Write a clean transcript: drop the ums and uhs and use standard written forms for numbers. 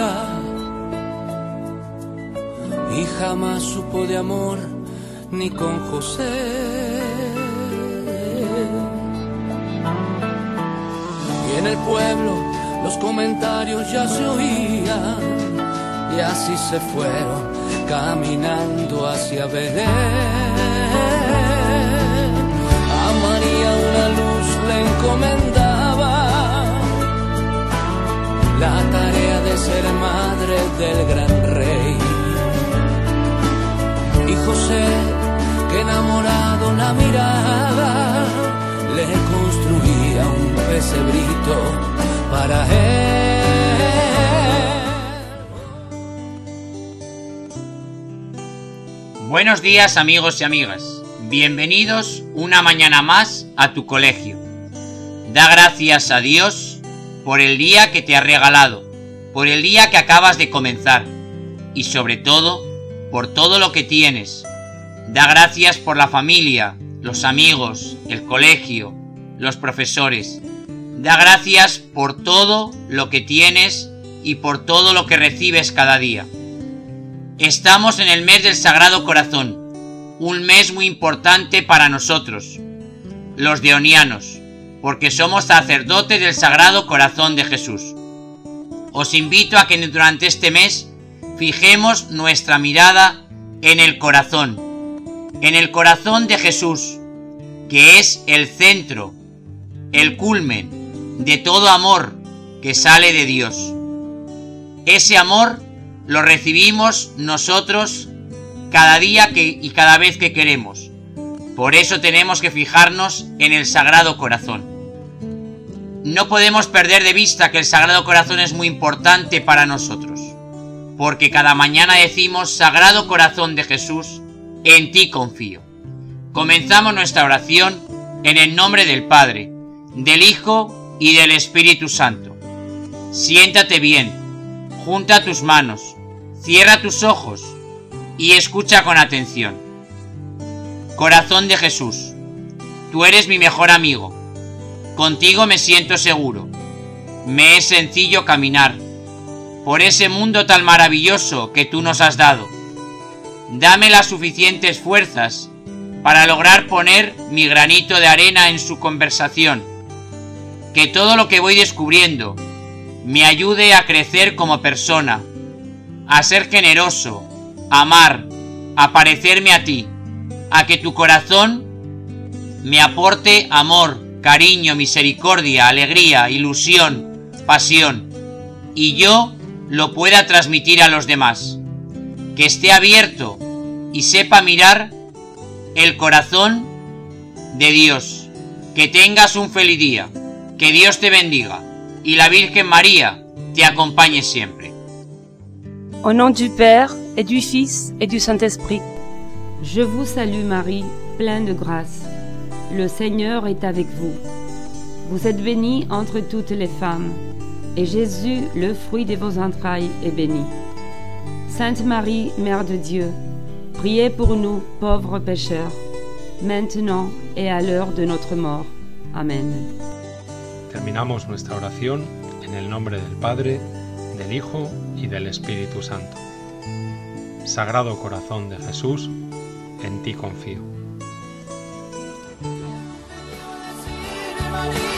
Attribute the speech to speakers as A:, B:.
A: sola y jamás supo de amor ni con José. Y en el pueblo los comentarios ya se oían y así se fueron caminando hacia Belén. A María una luz le encomendaba la tarea de ser madre del gran rey. Y José, que enamorado la miraba, le construía un pesebrito para él.
B: Buenos días, amigos y amigas. Bienvenidos una mañana más a tu colegio. Da gracias a Dios por el día que te ha regalado, por el día que acabas de comenzar y sobre todo por todo lo que tienes. Da gracias por la familia, los amigos, el colegio, los profesores. Da gracias por todo lo que tienes y por todo lo que recibes cada día. Estamos en el mes del Sagrado Corazón, un mes muy importante para nosotros, los deonianos, porque somos sacerdotes del Sagrado Corazón de Jesús. Os invito a que durante este mes fijemos nuestra mirada en el corazón de Jesús, que es el centro, el culmen de todo amor que sale de Dios. Ese amor lo recibimos nosotros cada día y cada vez que queremos. Por eso tenemos que fijarnos en el Sagrado Corazón. No podemos perder de vista que el Sagrado Corazón es muy importante para nosotros, porque cada mañana decimos: Sagrado Corazón de Jesús, en ti confío. Comenzamos nuestra oración en el nombre del Padre, del Hijo y del Espíritu Santo. Siéntate bien, junta tus manos, cierra tus ojos y escucha con atención. Corazón de Jesús, tú eres mi mejor amigo. Contigo me siento seguro. Me es sencillo caminar por ese mundo tan maravilloso que tú nos has dado. Dame las suficientes fuerzas para lograr poner mi granito de arena en su conversación. Que todo lo que voy descubriendo me ayude a crecer como persona, a ser generoso, a amar, a parecerme a ti, a que tu corazón me aporte amor, cariño, misericordia, alegría, ilusión, pasión, y yo lo pueda transmitir a los demás. Que esté abierto y sepa mirar el corazón de Dios. Que tengas un feliz día. Que Dios te bendiga y la Virgen María te acompañe siempre.
C: Au nom du Père et du Fils et du Saint-Esprit.
D: Je vous salue Marie, pleine de grâce. Le Seigneur est avec vous. Vous êtes bénie entre toutes les femmes, et Jésus, le fruit de vos entrailles, est béni. Sainte Marie, Mère de Dieu, priez pour nous, pauvres pécheurs, maintenant et à l'heure de notre mort. Amén.
E: Terminamos nuestra oración en el nombre del Padre, del Hijo y del Espíritu Santo. Sagrado Corazón de Jesús, en ti confío.